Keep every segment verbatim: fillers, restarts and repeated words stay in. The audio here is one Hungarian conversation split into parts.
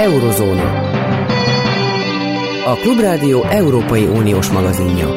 Eurozóna. A Klubrádió Európai Uniós magazinja.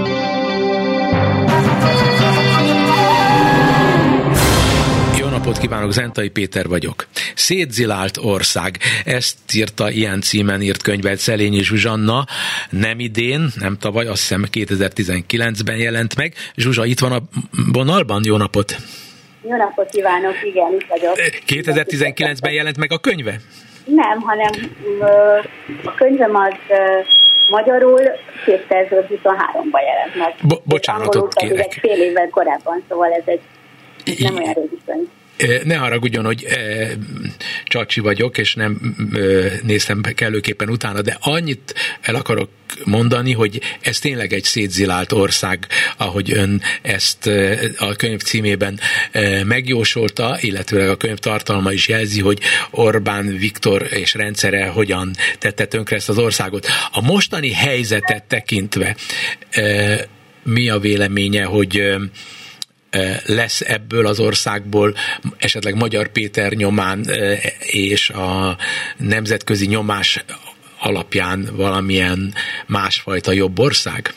Jó napot kívánok, Zentai Péter vagyok. Szétzilált ország. Ezt írta, ilyen címen írt könyvet Szelényi Zsuzsanna, nem idén, nem tavaly, azt hiszem kétezer-tizenkilencben jelent meg. Zsuzsa, itt van a vonalban? Jó napot! Jó napot kívánok, igen, itt vagyok. kétezer-tizenkilencben jelent meg a könyve? Nem, hanem a könyvem az magyarul kétezer-huszonháromban jelent meg. Bo- bocsánatot kérek. Egy fél évvel korábban, szóval ez egy ez nem olyan régi könyv. Ne haragudjon, hogy e, csacsi vagyok, és nem e, néztem kellőképpen utána, de annyit el akarok mondani, hogy ez tényleg egy szétzilált ország, ahogy ön ezt e, a könyv címében e, megjósolta, illetőleg a könyv tartalma is jelzi, hogy Orbán Viktor és rendszere hogyan tette tönkre ezt az országot. A mostani helyzetet tekintve e, mi a véleménye, hogy e, lesz ebből az országból esetleg Magyar Péter nyomán és a nemzetközi nyomás alapján valamilyen másfajta jobb ország?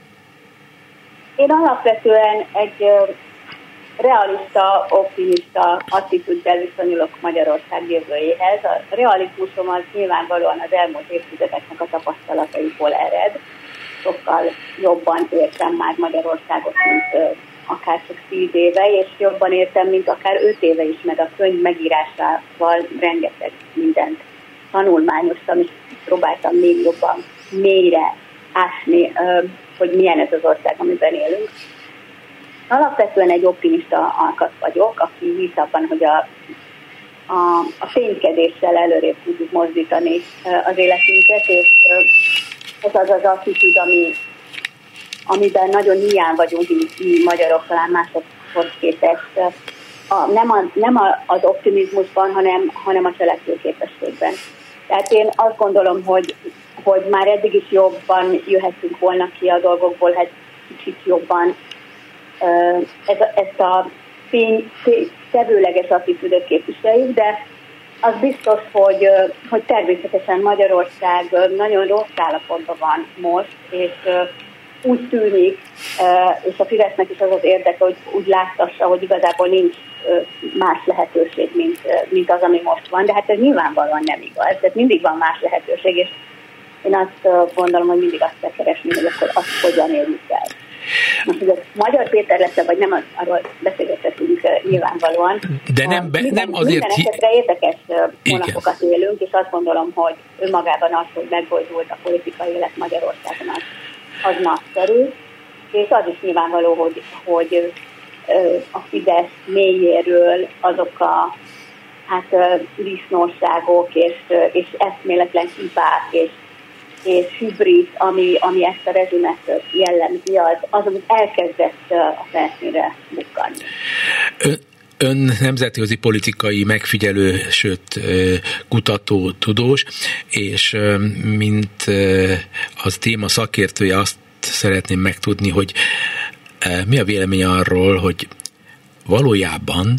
Én alapvetően egy realista, optimista attitűddel viszonyulok Magyarország jövőjéhez. A realizmusom az nyilvánvalóan az elmúlt évtizedeknek a tapasztalataiból ered. Sokkal jobban értem már Magyarországot, mint akár csak tíz éve, és jobban értem, mint akár öt éve is, meg a könyv megírásával rengeteg mindent tanulmányoztam, és próbáltam még jobban mélyre ásni, hogy milyen ez az ország, amiben élünk. Alapvetően egy optimista alkat vagyok, aki hisz abban, hogy a, a, a fénykedéssel előrébb tudjuk mozdítani az életünket, és ez az az attitűd, ami amiben nagyon hiány vagyunk mi magyarok, talán másokhoz képest. A, nem a, nem a, az optimizmusban, hanem, hanem a cselekvőképességben. Tehát én azt gondolom, hogy, hogy már eddig is jobban jöhetünk volna ki a dolgokból, hát kicsit jobban ez, ezt a fény, tevőleges attitűdöt képviseljük, de az biztos, hogy, hogy természetesen Magyarország nagyon rossz állapotban van most, és úgy tűnik, és a Fidesznek is az az érdeke, hogy úgy láttassa, hogy igazából nincs más lehetőség, mint, mint az, ami most van, de hát ez nyilvánvalóan nem igaz. Tehát mindig van más lehetőség, és én azt gondolom, hogy mindig azt kell keresni, hogy akkor azt hogyan érjük el. Most, hogy ez Magyar Péter lesz, vagy nem, arról beszélgethetünk nyilvánvalóan. De nem, be, minden, nem azért... Minden esetre érdekes hónapokat élünk, és azt gondolom, hogy önmagában az, hogy megboldult a politikai élet Magyarországon, az, az nagyszerű, és az is nyilvánvaló, hogy, hogy a Fidesz mélyéről azok a hát, disznóságok és, és eszméletlen hibák és, és hibrid, ami, ami ezt a rezsimet jellemzi, az, az, amit elkezdett a felszínre bukkanni. Ön nemzetközi politikai megfigyelő, sőt kutató, tudós, és mint az téma szakértője azt szeretném megtudni, hogy mi a vélemény arról, hogy valójában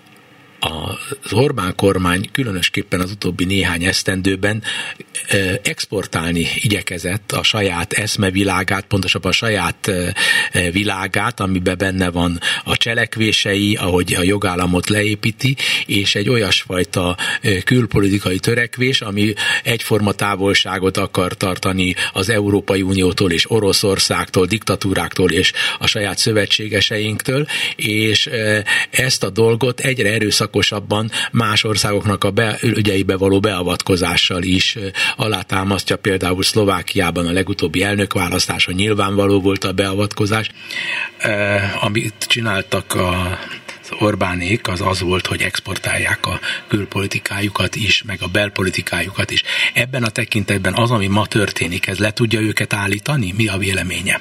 az Orbán kormány különösképpen az utóbbi néhány esztendőben exportálni igyekezett a saját eszmevilágát, pontosabban a saját világát, amiben benne van a cselekvései, ahogy a jogállamot leépíti, és egy olyasfajta külpolitikai törekvés, ami egyforma távolságot akar tartani az Európai Uniótól és Oroszországtól, diktatúráktól és a saját szövetségeseinktől, és ezt a dolgot egyre erőszakosabban más országoknak a belügyeibe való beavatkozással is alátámasztja, például Szlovákiában a legutóbbi elnökválasztáson nyilvánvaló volt a beavatkozás. E, amit csináltak a Orbánék, az az volt, hogy exportálják a külpolitikájukat is, meg a belpolitikájukat is. Ebben a tekintetben az, ami ma történik, ez le tudja őket állítani? Mi a véleménye?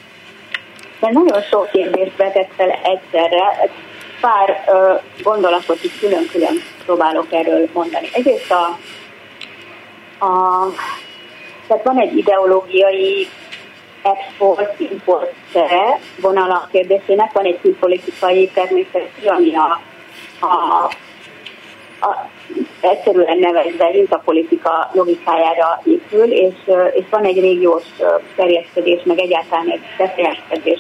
De nagyon sok kérdést vetett fel egyszerre. Pár uh, gondolatot is külön-külön próbálok erről mondani. Egyrészt a, a tehát van egy ideológiai export-import vonala kérdésének, van egy külpolitikai természetű, ami a, a, a egyszerűen nevezve hintapolitika logikájára épül, és, és van egy régiós terjeszkedés, meg egyáltalán egy terjeszkedés,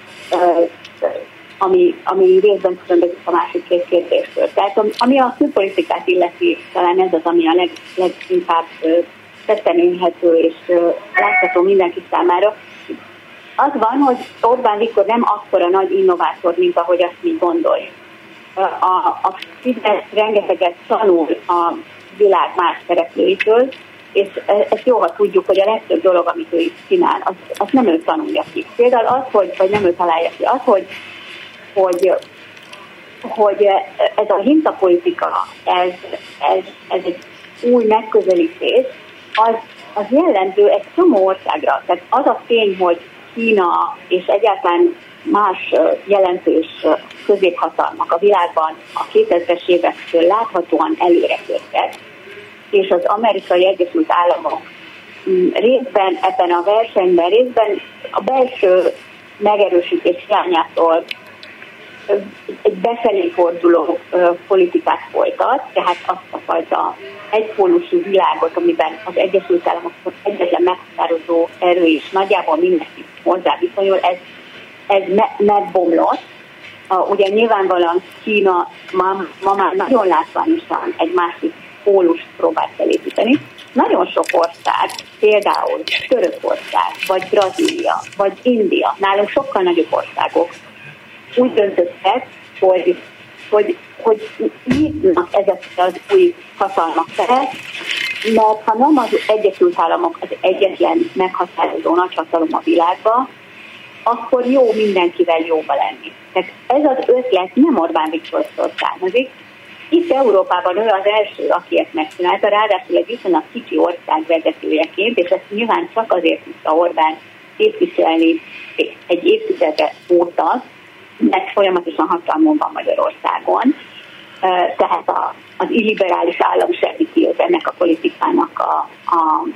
ami, ami részben különbözik a másik két kérdéstől. Tehát ami a külpolitikát illeti, talán ez az, ami a leg, leginkább tetten érhető és látható mindenki számára. Az van, hogy Orbán Viktor nem akkora nagy innovátor, mint ahogy azt mi gondoljuk. A, a Fidesz rengeteget tanul a világ más szereplőitől, és ezt jó, ha tudjuk, hogy a legtöbb dolog, amit ő is csinál, az, az nem ő tanulja ki. Például az, hogy, vagy nem ő találja ki, az, hogy, hogy, hogy ez a hintapolitika, ez, ez, ez egy új megközelítés, az, az jellemző egy csomó országra. Tehát az a tény, hogy Kína és egyáltalán más jelentős középhatalmak a világban a kétezres évektől láthatóan előretörtek, és az Amerikai Egyesült Államok részben ebben a versenyben, részben a belső megerősítés hiányától egy befelé forduló politikát folytat, tehát azt a fajta egypólusú világot, amiben az Egyesült Államok egyetlen meghatározó erő is nagyjából mindenki hozzá viszonyul, ez, ez me- megbomlott. Uh, ugye nyilvánvalóan Kína ma, ma már nagyon látványosan egy másik pólust próbált felépíteni. Nagyon sok ország, például Törökország, vagy Brazília, vagy India, nálunk sokkal nagyobb országok úgy döntöttek, hogy, hogy, hogy nyitnak ezek az új hatalmak fel, mert ha nem az Egyesült Államok az egyetlen meghatározó nagyhatalom a világban, akkor jó mindenkivel jóba lenni. Tehát ez az ötlet nem Orbán Viktortól származik. Itt Európában ő az első, aki ezt megcsinálta, ráadásul egy viszonylag kicsi ország vezetőjeként, és ezt nyilván csak azért tudta Orbán képviselni egy évtizede óta, mert folyamatosan hatalmon van Magyarországon. Tehát a, az illiberális állam segíti őt ennek a politikának a, a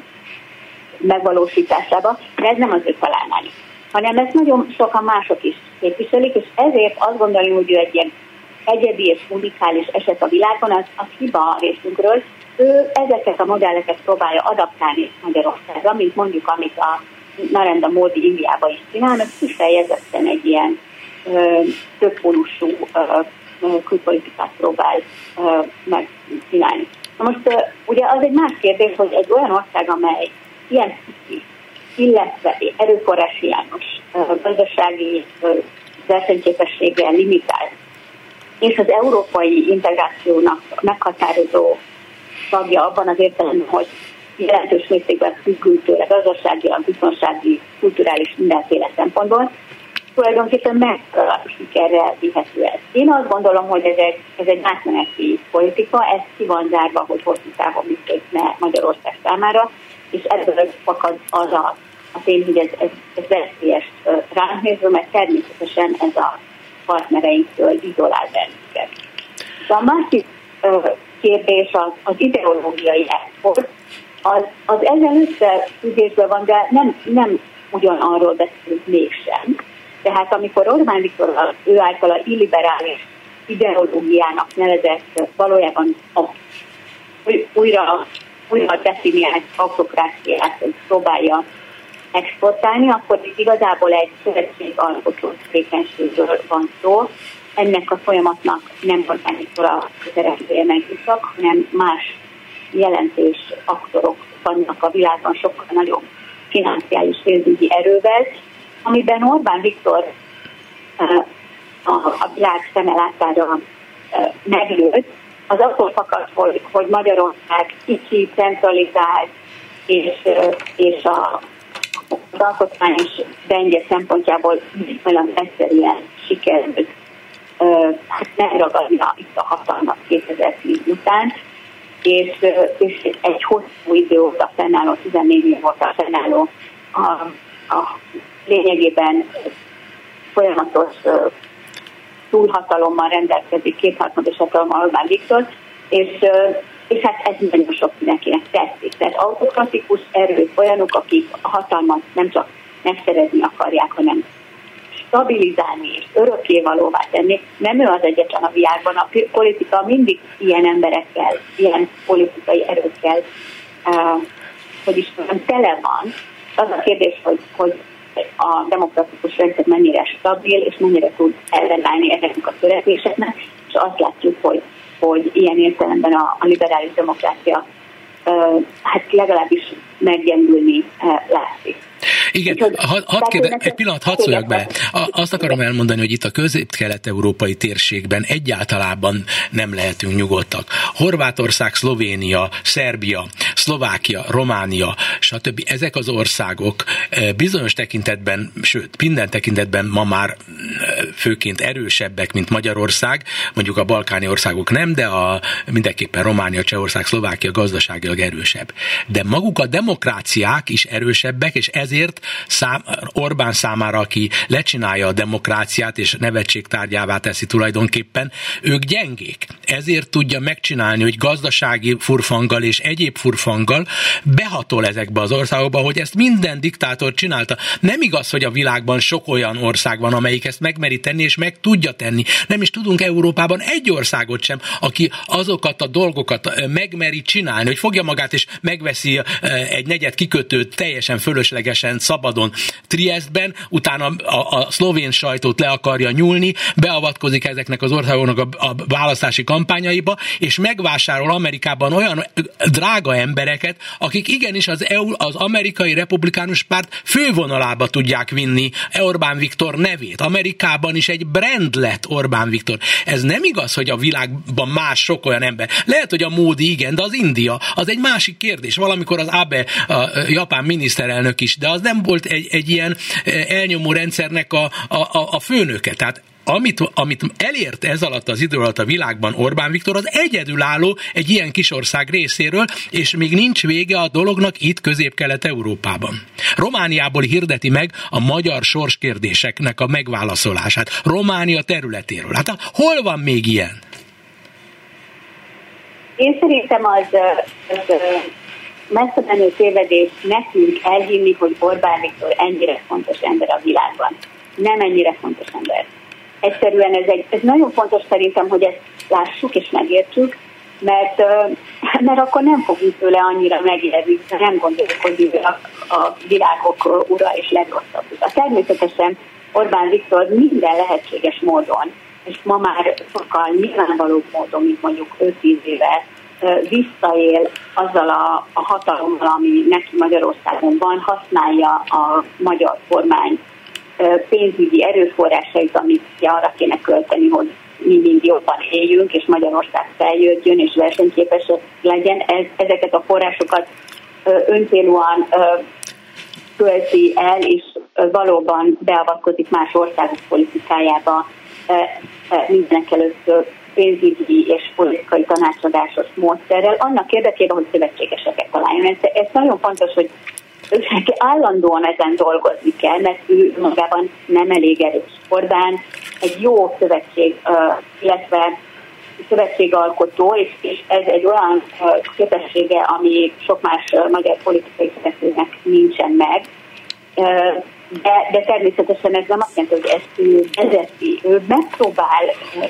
megvalósításába, de ez nem az ő találmány, hanem ezt nagyon sokan mások is képviselik, és ezért azt gondolom, hogy ő egy ilyen egyedi és unikális eset a világon, az, az hiba a részünkről. Ő ezeket a modelleket próbálja adaptálni Magyarországra, mint mondjuk, amit a Narendra Modi Indiában is csinál, ez kifejezetten egy ilyen ö, többpólusú ö, külpolitikát próbál ö, megcsinálni. Na most ö, ugye az egy más kérdés, hogy egy olyan ország, amely ilyen kicsi, illetve erőforrás hiányos, gazdasági versenyképességgel limitált, és az európai integrációnak meghatározó tagja abban az értelemben, hogy jelentős mértékben függünk tőle gazdaságilag, biztonsági, kulturális mindenféle szempontból, tulajdonképpen megfelelő sikerrel vihető ez. Én azt gondolom, hogy ez egy, ez egy átmeneti politika, ez ki van zárva, hogy hosszú távon működne Magyarország számára, és ebből fakad az a, a tény, hogy ez, ez, ez veszélyes ránk nézve, mert természetesen ez a partnereinktől izolál bennünket. De a másik kérdés az, az ideológiai export, az, az ezzel összefüggésben van, de nem, nem ugyanarról beszélünk mégsem. Tehát amikor Orbán Viktor ő által illiberális ideológiának nevezett valójában a, újra, újra definiált autokráciát próbálja exportálni, akkor igazából egy szövetségalkotó tevékenységről van szó. Ennek a folyamatnak nem Orbán Viktor a szereplője megjutak, hanem más jelentős aktorok vannak a világban sokkal nagyobb financiális pénzügyi erővel, amiben Orbán Viktor a világ szemelátára meglőtt, az akkor fakad, hogy, hogy Magyarország kicsi, centralizált, és, és a, az alkotmányos rendje szempontjából viszonylag egyszerűen sikerült hát megragadnia itt a hatalmat kétezer-tíz után, és, és egy hosszú idő óta fennálló, tizennégy év óta fennálló a, a lényegében folyamatos túlhatalommal rendelkezik, kétharmados hatalommal Orbán Viktor, és, és hát ez nagyon sok mindenkinek tetszik. Tehát autokratikus erők, olyanok, akik a hatalmat nem csak megszerezni akarják, hanem stabilizálni és örökkévalóvá tenni. Nem ő az egyetlen a világban, a politika mindig ilyen emberekkel, ilyen politikai erőkkel, uh, hogy is mondjam, tele van. Az a kérdés, hogy, hogy a demokratikus rendszer mennyire stabil, és mennyire tud ellenállni ezeknek a törekvéseknek, és azt látjuk, hogy, hogy ilyen értelemben a, a liberális demokrácia uh, hát legalábbis meggyengülni uh, látszik. Igen, hadd had kérde, egy pillanat, hadd szóljak be. Azt akarom elmondani, hogy itt a közép-kelet-európai térségben egyáltalában nem lehetünk nyugodtak. Horvátország, Szlovénia, Szerbia, Szlovákia, Románia, stb. Ezek az országok bizonyos tekintetben, sőt, minden tekintetben ma már főként erősebbek, mint Magyarország, mondjuk a balkáni országok nem, de a, mindenképpen Románia, Csehország, Szlovákia gazdaságilag erősebb. De maguk a demokráciák is erősebbek, és ezért Szám, Orbán számára, aki lecsinálja a demokráciát és nevetségtárgyává teszi tulajdonképpen, ők gyengék. Ezért tudja megcsinálni, hogy gazdasági furfanggal és egyéb furfanggal behatol ezekbe az országokba, hogy ezt minden diktátor csinálta. Nem igaz, hogy a világban sok olyan ország van, amelyik ezt megmeri tenni és meg tudja tenni. Nem is tudunk Európában egy országot sem, aki azokat a dolgokat megmeri csinálni, hogy fogja magát és megveszi egy negyed kikötőt teljesen fölöslegesen szabadon Triestben, utána a, a szlovén sajtót le akarja nyúlni, beavatkozik ezeknek az országoknak a, a választási kampányaiba, és megvásárol Amerikában olyan drága embereket, akik igenis az, E U, az amerikai republikánus párt fővonalába tudják vinni Orbán Viktor nevét. Amerikában is egy brand lett Orbán Viktor. Ez nem igaz, hogy a világban más sok olyan ember. Lehet, hogy a Módi igen, de az India, az egy másik kérdés. Valamikor az Abe, a japán miniszterelnök is, de az nem volt egy, egy ilyen elnyomó rendszernek a, a, a főnöke. Tehát amit, amit elért ez alatt az idő alatt a világban Orbán Viktor, az egyedülálló egy ilyen kis ország részéről, és még nincs vége a dolognak itt Közép-Kelet-Európában. Romániából hirdeti meg a magyar sorskérdéseknek a megválaszolását. Románia területéről. Hát hol van még ilyen? Én szerintem az, az messze menő tévedés nekünk elhinni, hogy Orbán Viktor ennyire fontos ember a világban. Nem ennyire fontos ember. Egyszerűen ez, egy, ez nagyon fontos szerintem, hogy ezt lássuk és megértsük, mert, mert akkor nem fogjuk tőle annyira megérni, nem gondoljuk, hogy ő a, a világok ura és legrosszabb. A természetesen Orbán Viktor minden lehetséges módon, és ma már sokkal nyilvánvalóbb módon, mint mondjuk öt-tíz éve, visszaél azzal a, a hatalommal, ami neki Magyarországon van, használja a magyar kormány pénzügyi erőforrásait, amit arra kéne költeni, hogy mi mind jobban éljünk, és Magyarország feljöjjön, és versenyképes legyen. Ez, ezeket a forrásokat öncélúan költi el, és valóban beavatkozik más országok politikájába, mindenek előtt pénzügyi és politikai tanácsadásos módszerrel, annak érdekében, hogy szövetségeseket találjon. Ez, ez nagyon fontos, hogy állandóan ezen dolgozni kell, mert ő magában nem elég erős. Orbán egy jó szövetség, illetve szövetségalkotó, és, és ez egy olyan képessége, ami sok más magyar politikai szereplőnek nincsen meg. De, de természetesen ez nem azt jelenti, hogy ezt ő vezeti. Ő megpróbál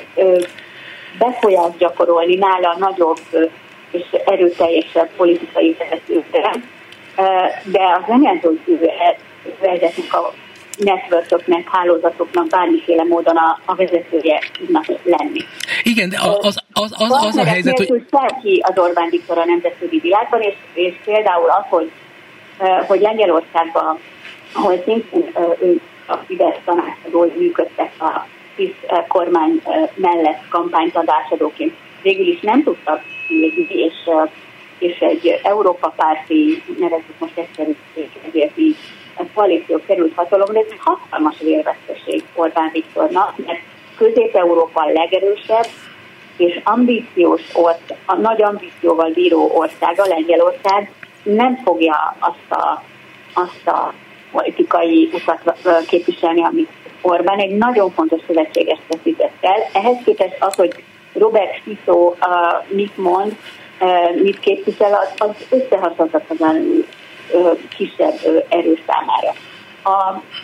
befolyást gyakorolni nála nagyobb és erőteljesebb politikai vezetőkre, de az nem jelenti, hogy ő vezetnek a networkoknak, hálózatoknak bármiféle módon a, a vezetője tudnak lenni. Igen, de az, az, az, az, az a helyzet, hogy... ki az Orbán Viktor a nemzetközi világban, és, és például az, hogy, hogy Lengyelországban, ahol szintén ő a Fidesz tanácsadói működtek a PiS kormány mellett kampánytanácsadóként, végül is nem tudtak ülni, és, és egy Európa párti, nevezzük most egyszerűségért így, koalíció került hatalomra, ez egy hatalmas vérveszteség Orbán Viktornak, mert Közép-Európa a legerősebb és ambíciós ország, a nagy ambícióval bíró ország, a Lengyelország nem fogja azt a, azt a politikai utat képviselni, amit Orbán egy nagyon fontos szövetséges veszített el. Ehhez képest az, hogy Robert Fico uh, mit mond, uh, mit képvisel, az, az összehasonlíthatatlanul uh, kisebb uh, erő számára. A,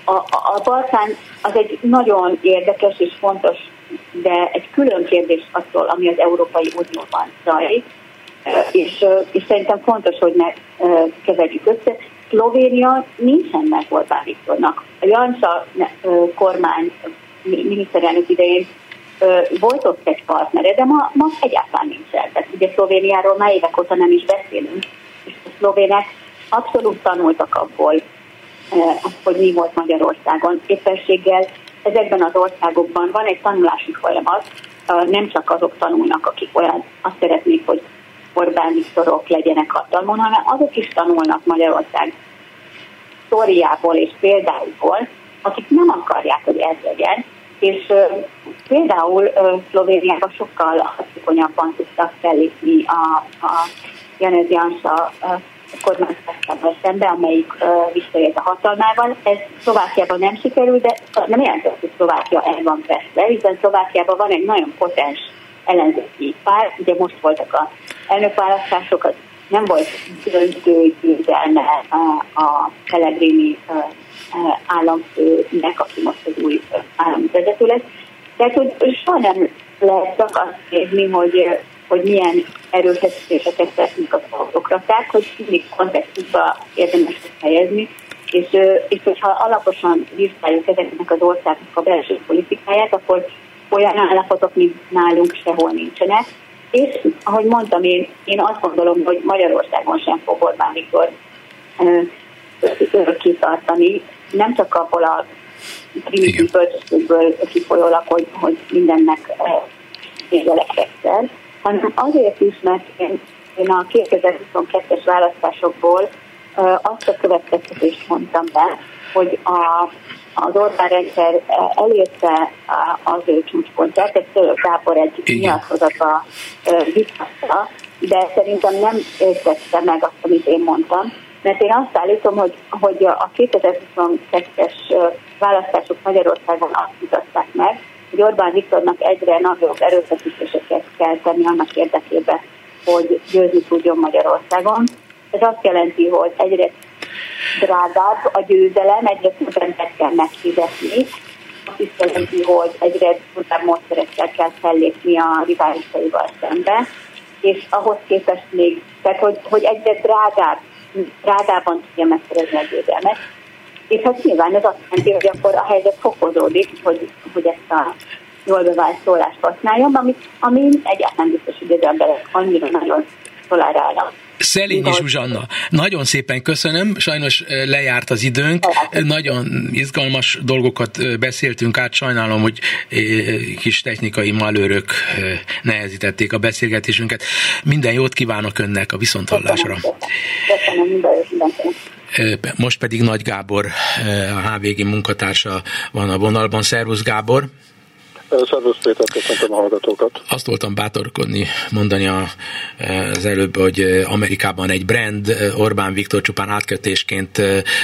a, a Balkán az egy nagyon érdekes és fontos, de egy külön kérdés attól, ami az Európai Unióban zajlik, és, és szerintem fontos, hogy ne keverjük össze. Szlovénia nincsen meg Orbán Viktornak. A Janša kormány miniszterelnök idején volt ott egy partnere, de ma, ma egyáltalán nincsen. Tehát ugye Szlovéniáról már évek óta nem is beszélünk, és a szlovének abszolút tanultak abból, hogy mi volt Magyarországon. Éppenséggel ezekben az országokban van egy tanulási folyamat, nem csak azok tanulnak, akik olyan azt szeretnék, hogy Orbán Viktorok legyenek hatalmon, hanem azok is tanulnak Magyarország sztoriából és példáiból, akik nem akarják, hogy ez legyen, és uh, például uh, Szlovéniában sokkal hatékonyabban tudtak fellépni a, a Janez Janša uh, kormányzásával szembe, amelyik uh, visszaért a hatalmával. Ez Szlovákiában nem sikerült, de nem jelentett, hogy Szlovákia el van veszve, hiszen Szlovákiában van egy nagyon potens ellenzéki pár, ugye most voltak az elnökválasztások, az nem volt döntő győzelme a, a Pellegrini uh, uh, államfőnek, aki most az új uh, államvezető lesz. Tehát, hogy soha nem lehet csak azt kérni, hogy, hogy milyen erőfeszítéseket tesznek az autokraták, hogy mindig kontextusba érdemes helyezni, és, és hogyha alaposan vizsgáljuk ezeknek az országnak a belső politikáját, akkor olyan állapotok, mint nálunk sehol nincsenek. És ahogy mondtam, én, én azt gondolom, hogy Magyarországon sem fog Orbán Viktor örökké tartani, nem csak abból a primitív bölcsességből kifolyólag, hogy, hogy mindennek érjelek egyszer, hanem azért is, mert én, én a kétezer-huszonkettes választásokból azt a következtetést mondtam be, hogy a, az Orbán rendszer elérte az ő csúcspontját, ezt Török Gábor egy nyilatkozata vitatta, de szerintem nem értette meg azt, amit én mondtam, mert én azt állítom, hogy, hogy a kétezer-huszonkettes választások Magyarországon azt mutatták meg, hogy Orbán Viktornak egyre nagyobb erőfeszítéseket kell tenni annak érdekében, hogy győzni tudjon Magyarországon. Ez azt jelenti, hogy egyre drágább a győzelem, egyre többet kell megfizetni. Azt is jelenti, hogy egyre durvább módszerekkel kell fellépni a riválisaival szembe, és ahhoz képest még, tehát hogy, hogy egyre drágább, drágában tudja megszerezni a győzelmet. És hát nyilván ez azt jelenti, hogy akkor a helyzet fokozódik, hogy, hogy ezt a jól bevált szólást használjam, ami, ami egyáltalán biztos, hogy az emberek annyira nagyon tolerálnak. Szelényi Zsuzsanna, nagyon szépen köszönöm, sajnos lejárt az időnk, nagyon izgalmas dolgokat beszéltünk át, sajnálom, hogy kis technikai malőrök nehezítették a beszélgetésünket. Minden jót kívánok önnek a viszonthallásra. Köszönöm, minden jót. Most pedig Nagy Gábor, a há vé gé munkatársa van a vonalban. Szervusz Gábor! Szervusz Péter, köszöntöm a hallgatókat. Azt voltam bátorkodni mondani a, az előbb, hogy Amerikában egy brand, Orbán Viktor csupán átkötésként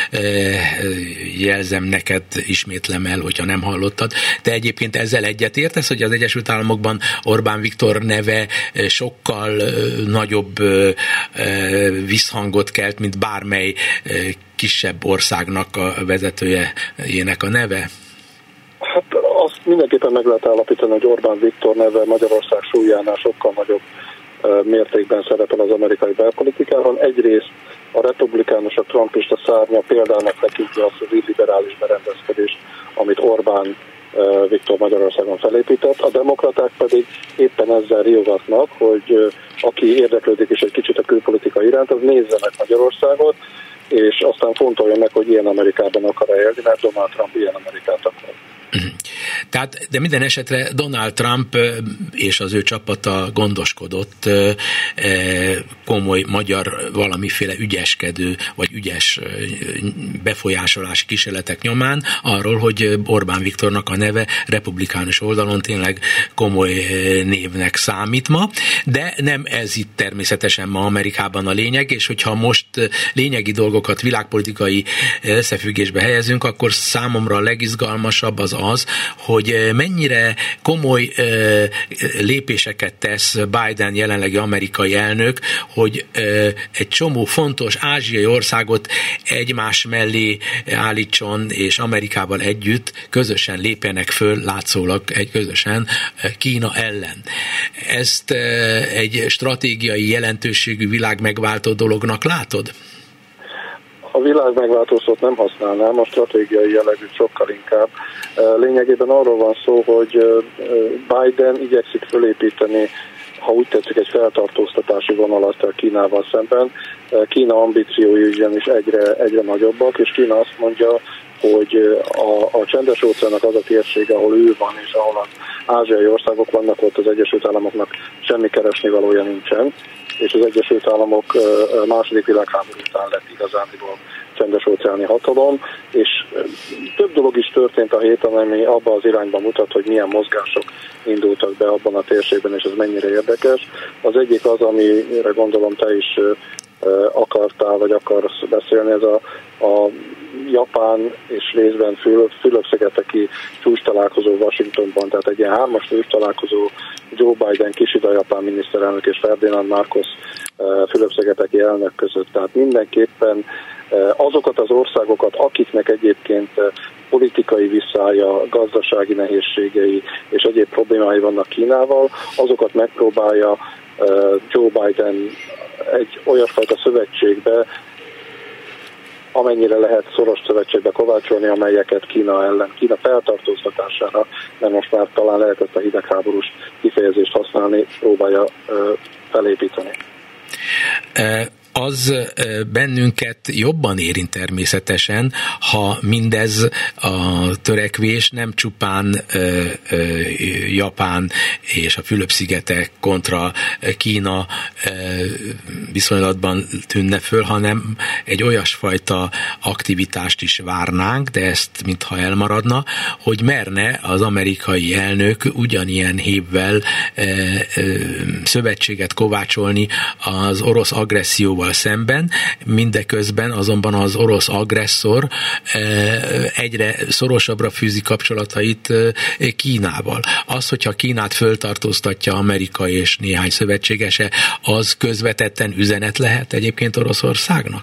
jelzem neked, ismétlem el, hogyha nem hallottad. Te egyébként ezzel egyetértesz, hogy az Egyesült Államokban Orbán Viktor neve sokkal nagyobb visszhangot kelt, mint bármely kisebb országnak a vezetőjének a neve? Hát azt mindenképpen meg lehet állapítani, hogy Orbán Viktor neve Magyarország súlyánál sokkal nagyobb mértékben szerepel az amerikai belpolitikában. Egyrészt a republikánusok trumpista szárnya példának tekinti azt az illiberális berendezkedést, amit Orbán Viktor Magyarországon felépített. A demokraták pedig éppen ezzel riogatnak, hogy aki érdeklődik is egy kicsit a külpolitika iránt, az nézze meg Magyarországot, és aztán fontolja meg, hogy ilyen Amerikában akar élni, mert Donald Trump ilyen Amerikát akar. Tehát, de minden esetre Donald Trump és az ő csapata gondoskodott komoly magyar valamiféle ügyeskedő, vagy ügyes befolyásolási kísérletek nyomán arról, hogy Orbán Viktornak a neve republikánus oldalon tényleg komoly névnek számít ma, de nem ez itt természetesen ma Amerikában a lényeg, és hogyha most lényegi dolgokat világpolitikai összefüggésbe helyezünk, akkor számomra a legizgalmasabb az az, hogy hogy mennyire komoly lépéseket tesz Biden jelenlegi amerikai elnök, hogy egy csomó fontos ázsiai országot egymás mellé állítson, és Amerikával együtt közösen lépjenek föl, látszólag egy közösen Kína ellen. Ezt egy stratégiai jelentőségű világ megváltó dolognak látod? A világ megváltó szót nem használnám, a stratégiai jellegű sokkal inkább. Lényegében arról van szó, hogy Biden igyekszik fölépíteni, ha úgy tetszik, egy feltartóztatási vonalat a Kínával szemben. Kína ambíciói ugyanis egyre, egyre nagyobbak, és Kína azt mondja, hogy a, a Csendes-óceánnak az a térség, ahol ő van, és ahol az ázsiai országok vannak, ott az Egyesült Államoknak semmi keresnivalója nincsen, és az Egyesült Államok második világháború után lett igazániból Csendes-óceáni hatalom, és több dolog is történt a héten, ami abba az irányba mutat, hogy milyen mozgások indultak be abban a térségben, és ez mennyire érdekes. Az egyik az, amire gondolom te is akartál, vagy akarsz beszélni, ez a, a Japán és részben Fülöp-szigeteki csúcs találkozó Washingtonban, tehát egy ilyen hármas csúcs találkozó Joe Biden, Kishida japán miniszterelnök és Ferdinand Marcos Fülöp-szigeteki elnök között. Tehát mindenképpen azokat az országokat, akiknek egyébként politikai visszája, gazdasági nehézségei és egyéb problémái vannak Kínával, azokat megpróbálja Joe Biden egy olyasfajta szövetségbe, amennyire lehet szoros szövetségbe kovácsolni, amelyeket Kína ellen, Kína feltartóztatására, mert most már talán lehet ezt a hidegháborús kifejezést használni, próbálja felépíteni. Az bennünket jobban érint természetesen, ha mindez a törekvés nem csupán ö, ö, Japán és a Fülöp-szigetek kontra Kína ö, viszonylatban tűnne föl, hanem egy olyasfajta aktivitást is várnánk, de ezt mintha elmaradna, hogy merne az amerikai elnök ugyanilyen hévvel ö, ö, szövetséget kovácsolni az orosz agresszióval szemben, mindeközben azonban az orosz agresszor egyre szorosabbra fűzi kapcsolatait Kínával. Az, hogyha Kínát föltartóztatja Amerika és néhány szövetségese, az közvetetten üzenet lehet egyébként Oroszországnak?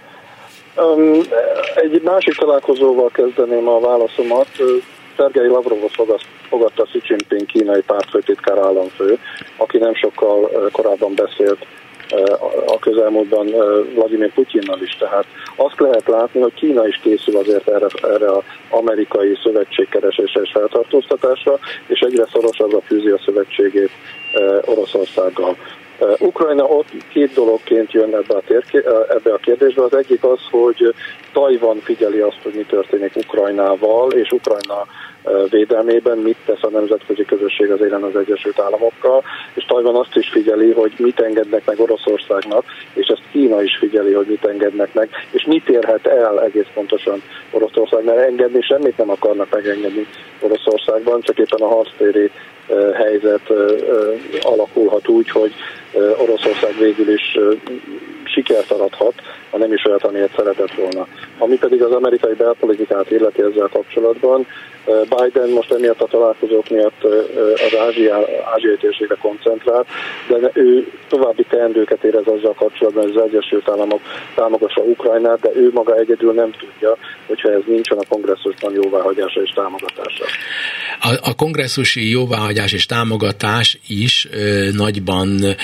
Um, egy másik találkozóval kezdeném a válaszomat. Szergej Lavrovot fogadta Xi Jinping kínai pártfőtitkár államfő, aki nem sokkal korábban beszélt a közelmúltban Vladimir Putyinnal is. Tehát azt lehet látni, hogy Kína is készül azért erre, erre az amerikai szövetségkeresésre és feltartóztatásra, és egyre szorosabbra fűzi a szövetségét Oroszországgal. Ukrajna ott két dologként jön ebbe a, térké, ebbe a kérdésbe. Az egyik az, hogy Tajvan figyeli azt, hogy mi történik Ukrajnával, és Ukrajna védelmében mit tesz a nemzetközi közösség az élen az Egyesült Államokkal, és Tajvan azt is figyeli, hogy mit engednek meg Oroszországnak, és ezt Kína is figyeli, hogy mit engednek meg, és mit érhet el egész pontosan Oroszország, mert engedni semmit nem akarnak megengedni Oroszországban, csak éppen a harctéri helyzet alakulhat úgy, hogy Oroszország végül is sikert arathat, ha nem is olyat, amilyet szeretett volna. Ami pedig az amerikai belpolitikát illeti ezzel kapcsolatban, Biden most emiatt a találkozók miatt az ázsiai, ázsiai térségre koncentrál, de ő további teendőket érez azzal kapcsolatban, hogy az Egyesült Államok támogassa Ukrajnát, de ő maga egyedül nem tudja, hogyha ez nincsen a kongresszusban jóváhagyása és támogatása. A, a kongresszusi jóváhagyás és támogatás is ö, nagyban ö,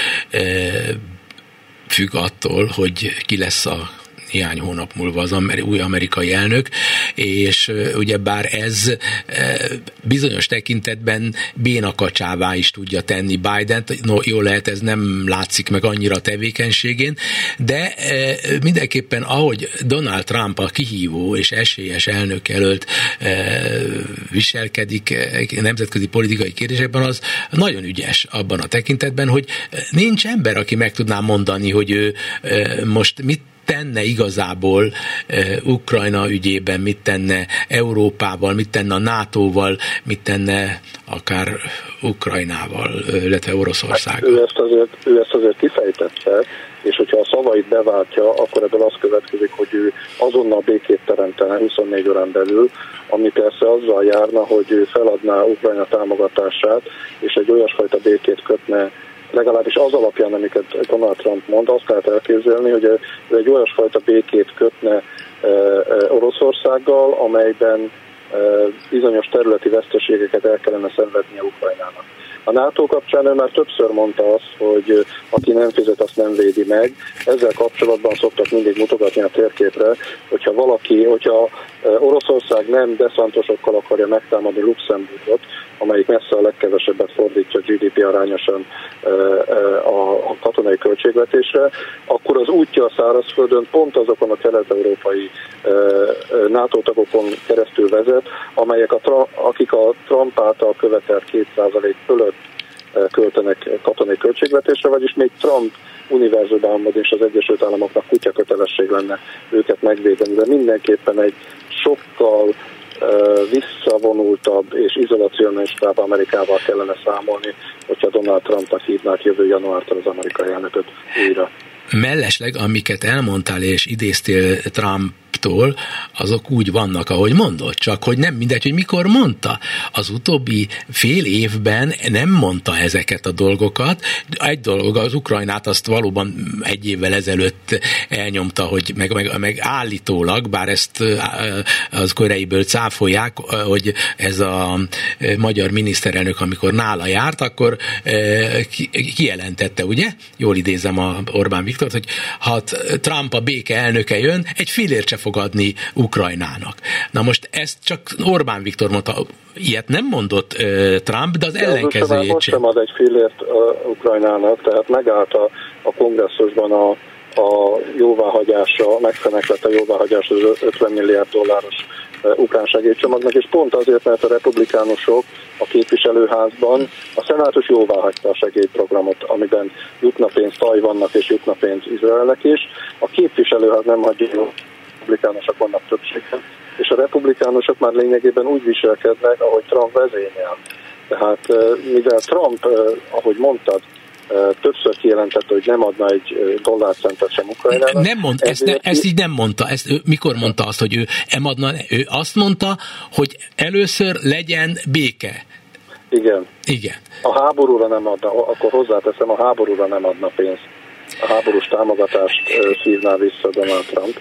függ attól, hogy ki lesz a néhány hónap múlva az ameri- új amerikai elnök, és ugyebár ez bizonyos tekintetben bénakacsává is tudja tenni Bident. No, jó lehet, ez nem látszik meg annyira a tevékenységén, de mindenképpen ahogy Donald Trump a kihívó és esélyes elnök előtt viselkedik nemzetközi politikai kérdésekben, az nagyon ügyes abban a tekintetben, hogy nincs ember, aki meg tudná mondani, hogy ő most mit tenne igazából Ukrajna ügyében, mit tenne Európával, mit tenne a nátóval, mit tenne akár Ukrajnával, illetve Oroszországgal. Hát ő, ezt azért, ő ezt azért kifejtette, és hogyha a szavait beváltja, akkor ebből az következik, hogy ő azonnal békét teremtene huszonnégy órán belül, ami persze azzal járna, hogy ő feladná Ukrajna támogatását, és egy olyasfajta békét kötne, legalábbis az alapján, amiket Donald Trump mond, azt lehet elképzelni, hogy ő egy olyasfajta békét kötne Oroszországgal, amelyben bizonyos területi veszteségeket el kellene szenvednie Ukrajnának. A NATO kapcsán ő már többször mondta azt, hogy aki nem fizet, azt nem védi meg. Ezzel kapcsolatban szoktak mindig mutogatni a térképre, hogyha valaki, hogyha Oroszország nem deszantosokkal akarja megtámadni Luxemburgot, amelyik messze a legkevesebbet fordítja gé dé pé arányosan a katonai költségvetésre, akkor az útja a szárazföldön pont azokon a kelet-európai NATO tagokon keresztül vezet, amelyek a, akik a Trump által követelt két százalék fölött költenek katonai költségvetésre, vagyis még Trump univerzumában és az Egyesült Államoknak kutya kötelesség lenne őket megvédeni, de mindenképpen egy sokkal visszavonultabb és izolacionistább Amerikával kellene számolni, hogyha Donald Trumpnak hívnák jövő januártól az amerikai elnököt újra. Mellesleg, amiket elmondtál és idéztél Trumptól, azok úgy vannak, ahogy mondod, csak hogy nem mindegy, hogy mikor mondta. Az utóbbi fél évben nem mondta ezeket a dolgokat. Egy dolog, az Ukrajnát azt valóban egy évvel ezelőtt elnyomta, hogy meg, meg, meg állítólag, bár ezt az köreiből cáfolják, hogy ez a magyar miniszterelnök, amikor nála járt, akkor kijelentette, ugye? Jól idézem a Orbán Viktort, hogy ha Trump a béke elnöke jön, egy fillért se fog adni Ukrajnának. Na most ezt csak Orbán Viktor mondta, ilyet nem mondott uh, Trump, de az de ellenkezőjét sem. Most sem ad egy fillért uh, Ukrajnának, tehát megállt a, a kongresszusban a, a jóváhagyása, megfeneklett a jóváhagyása az ötven milliárd dolláros uh, ukrán segélycsomagnak, és pont azért, mert a republikánusok a képviselőházban a szenátus jóváhagyta a segélyprogramot, amiben jutna pénz Tajvannak és jutna pénz Izraelnek is. A képviselőház nem hagyja, a republikánusok vannak többségben, és a republikánusok már lényegében úgy viselkednek, ahogy Trump vezényel. Tehát mivel Trump, ahogy mondtad, többször kijelentette, hogy nem adna egy dollárcentet sem Ukrajnának. Nem mond, ezt, ne, ezt így nem mondta. Ezt, ő, mikor mondta azt, hogy ő nem adna? Ő azt mondta, hogy először legyen béke. Igen. Igen. A háborúra nem adna, akkor hozzáteszem, a háborúra nem adna pénzt. A háborús támogatást szívná vissza Donald Trump.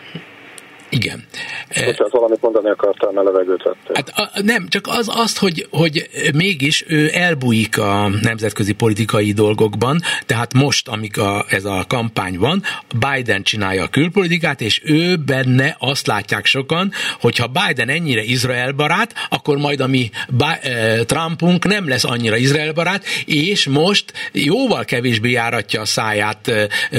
Igen. Hogyha valamit mondani akartál, mert levegőt vettél. Hát a, nem, csak az, azt, hogy, hogy mégis ő elbújik a nemzetközi politikai dolgokban, tehát most, amíg a, ez a kampány van, Biden csinálja a külpolitikát, és ő benne azt látják sokan, hogyha Biden ennyire Izrael barát, akkor majd a mi Trumpunk nem lesz annyira Izrael barát, és most jóval kevésbé járatja a száját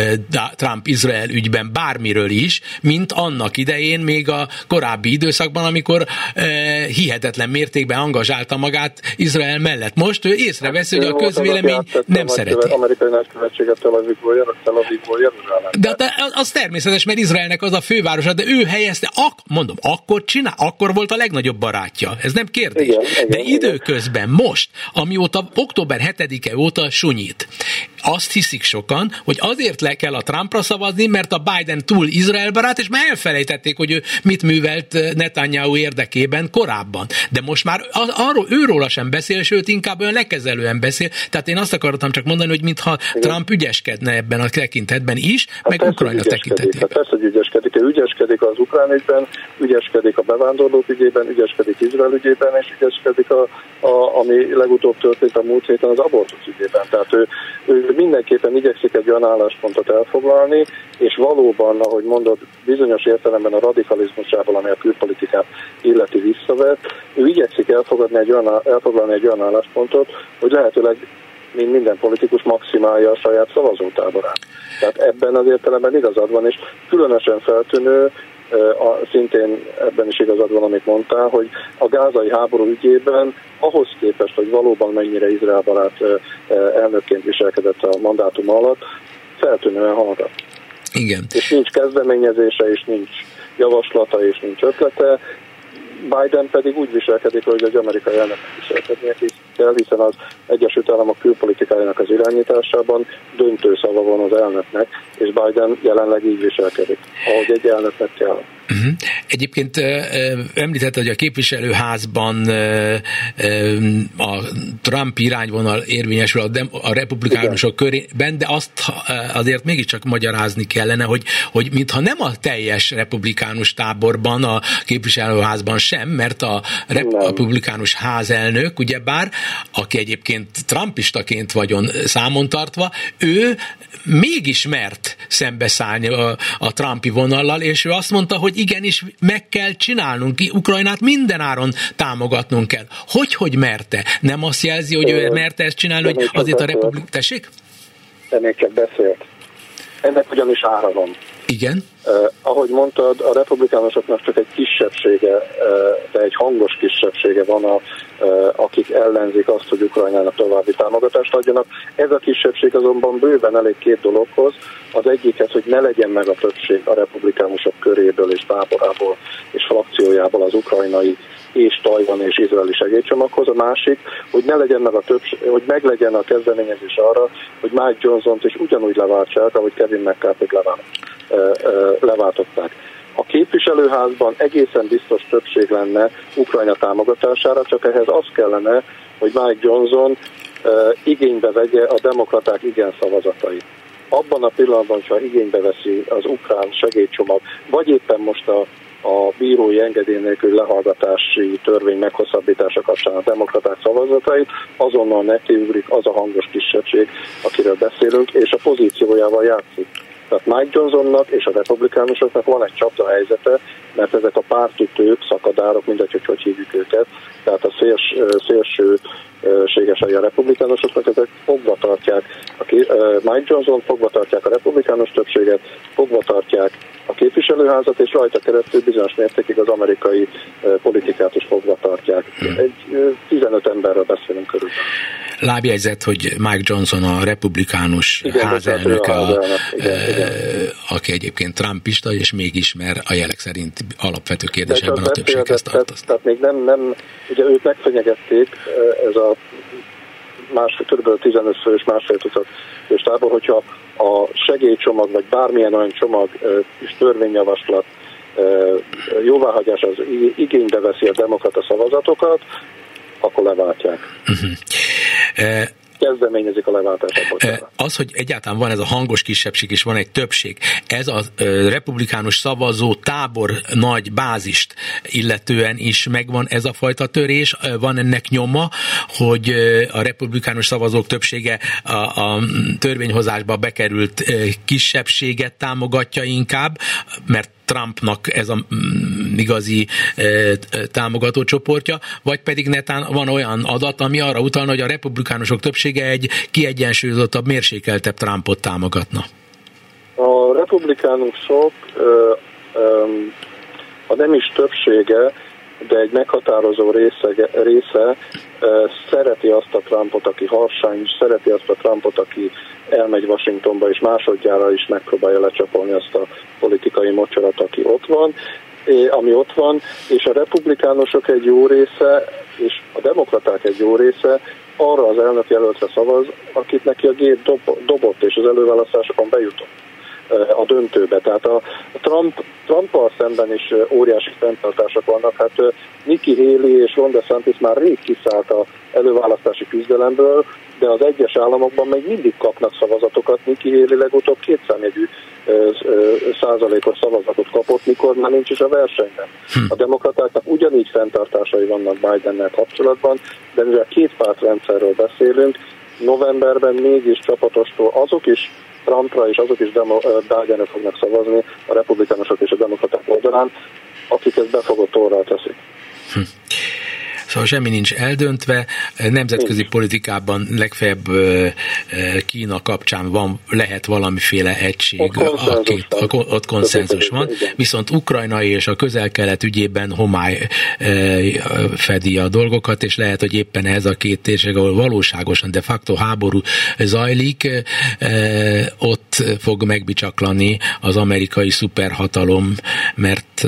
Trump Izrael ügyben bármiről is, mint annak idején, én még a korábbi időszakban, amikor e, hihetetlen mértékben angazsálta magát Izrael mellett. Most ő észreveszi, hogy a közvélemény nem szereti. Amerikai nagykövetséget Tel Avivból, Tel Avivból Jeruzsálem. De az természetes, mert Izraelnek az a fővárosa, de ő helyezte, ak, mondom, akkor csinál, akkor volt a legnagyobb barátja. Ez nem kérdés. Igen, igen, de időközben most, amióta október hetedike óta sunyít, azt hiszik sokan, hogy azért le kell a Trumpra szavazni, mert a Biden túl Izrael barát, és már elfelejtették, hogy ő mit művelt Netanyahu érdekében korábban. De most már arról őróla sem beszél, sőt inkább olyan lekezelően beszél. Tehát én azt akartam csak mondani, hogy mintha igen. Trump ügyeskedne ebben a tekintetben is, hát meg Ukrajna tekintetében. Hát persze, hogy ügyeskedik. Ő ügyeskedik az ukrán ügyben, ügyeskedik a bevándorlók ügyében, ügyeskedik Izrael ügyében, és ügyeskedik a, a, ami legutóbb történt a múlt héten az abortusz ügyében. Tehát ő, ő mindenképpen igyekszik egy olyan álláspontot elfoglalni, és valóban, ahogy mondod, bizonyos értelemben a radikalizmusával, ami a külpolitikát illeti visszavett, ő igyekszik elfogadni egy olyan, elfoglalni egy olyan álláspontot, hogy lehetőleg mint minden politikus maximálja a saját szavazótáborát. Tehát ebben az értelemben igazad van, és különösen feltűnő, a, szintén ebben is igazad van, amit mondtál, hogy a gázai háború ügyében ahhoz képest, hogy valóban mennyire Izrael barát elnökként viselkedett a mandátum alatt, feltűnően hallgat. Igen. És nincs kezdeményezése, és nincs javaslata, és nincs ötlete. Biden pedig úgy viselkedik, hogy az amerikai elnöknek viselkednie kell, hiszen az Egyesült Államok külpolitikájának az irányításában döntő szava van az elnöknek, és Biden jelenleg így viselkedik, ahogy egy elnöknek kell. Uh-huh. Egyébként említette, hogy a képviselőházban a Trump irányvonal érvényesül a, dem- a republikánusok körében, de azt azért mégiscsak magyarázni kellene, hogy, hogy mintha nem a teljes republikánus táborban, a képviselőházban sem, mert a rep- republikánus házelnök, ugyebár, aki egyébként trumpistaként vagyon számon tartva, ő mégis mert szembeszállni a, a Trumpi vonallal, és ő azt mondta, hogy igenis meg kell csinálnunk, Ukrajnát mindenáron támogatnunk kell. Hogy, hogy merte? Nem azt jelzi, hogy ő merte ezt csinálni, hogy azért a republik... Tessék? De még csak beszélt. Ennek ugyanis ára van. Igen. Uh, ahogy mondtad, a republikánusoknak csak egy kisebbsége, uh, de egy hangos kisebbsége van, a, uh, akik ellenzik azt, hogy Ukrajnának további támogatást adjanak. Ez a kisebbség azonban bőven elég két dologhoz. Az egyikhez, hogy ne legyen meg a többség a republikánusok köréből és táborából és frakciójából az ukrajnai és tajvani és izraeli segélycsomaghoz. A másik, hogy ne legyen meg a többség, hogy meglegyen a kezdeményezés arra, hogy Mike Johnsont is ugyanúgy leváltsák, ahogy Kevin McCarthyt levált, leváltották. A képviselőházban egészen biztos többség lenne Ukrajna támogatására, csak ehhez az kellene, hogy Mike Johnson igénybe vegye a demokraták igen szavazatait. Abban a pillanatban, ha igénybe veszi az ukrán segélycsomag, vagy éppen most a, a bírói engedély nélkül lehallgatási törvény meghosszabbítása kapcsán a demokraták szavazatait, azonnal nekiugrik az a hangos kisebbség, akiről beszélünk, és a pozíciójával játszik. Tehát Mike Johnsonnak és a republikánusoknak van egy csapda helyzete, mert ezek a pártütők, szakadárok, mindegy, hogy hogy hívjuk őket, tehát a széls, szélsőségesei a republikánusoknak, ezek fogva tartják, a Mike Johnson fogva tartják a republikánus többséget, fogva tartják a képviselőházat, és rajta keresztül bizonyos mértékig az amerikai politikát is fogva tartják. Egy tizenöt emberről beszélünk körülbelül. Lábjegyzet, hogy Mike Johnson a republikánus igen, házelnöke, a, a, aki egyébként trumpista, és mégis mer a jelek szerint alapvető kérdésekben a többséghez tartozik. Tehát még nem, nem, ugye őt megfenyegették, ez a másfél, kb. tizenöt fős másfél tucat fős tábor, hogyha a segélycsomag, vagy bármilyen olyan csomag és törvényjavaslat jóváhagyás az igénybe veszi a demokrata szavazatokat, akkor leváltják. Uh-huh. E- kezdeményezik a leváltást. Az, hogy egyáltalán van ez a hangos kisebbség, és van egy többség, ez a republikánus szavazó tábor nagy bázist illetően is megvan ez a fajta törés, van ennek nyoma, hogy a republikánus szavazók többsége a, a törvényhozásba bekerült kisebbséget támogatja inkább, mert Trumpnak ez a igazi e, támogató csoportja, vagy pedig netán van olyan adat, ami arra utalna, hogy a republikánusok többsége egy kiegyensúlyozottabb, mérsékeltebb Trumpot támogatna. A republikánusok ö, ö, a nem is többsége, de egy meghatározó része, része ö, szereti azt a Trumpot, aki harsány, szereti azt a Trumpot, aki elmegy Washingtonba, és másodjára is megpróbálja lecsapolni azt a politikai mocsarat, aki ott van, ami ott van, és a republikánusok egy jó része, és a demokraták egy jó része arra az elnök jelöltre szavaz, akit neki a gép dob, dobott, és az előválasztásokon bejutott a döntőbe. Tehát a Trump, Trumpal szemben is óriási fenntartások vannak. Hát Nikki Haley és Ron DeSantis már rég kiszállt az előválasztási küzdelemből, de az egyes államokban még mindig kapnak szavazatokat. Nikki Haley legutóbb kétszámjegyű százalékos szavazatot kapott, mikor már nincs is a versenyben. A demokratáknak ugyanígy fenntartásai vannak Bidennel kapcsolatban, de mivel két pártrendszerről beszélünk, novemberben mégis csapatostól azok is Trumpra és azok is Bidenre fognak szavazni, a republikánusok és a demokraták oldalán, akik ezt befogott orral teszik. Hm. Szóval semmi nincs eldöntve, nemzetközi politikában legfeljebb Kína kapcsán van, lehet valamiféle egység, ott konszenzus, a, ott konszenzus van, viszont Ukrajna és a Közel-Kelet ügyében homály fedi a dolgokat, és lehet, hogy éppen ez a két térség, ahol valóságosan de facto háború zajlik, ott fog megbicsaklani az amerikai szuperhatalom, mert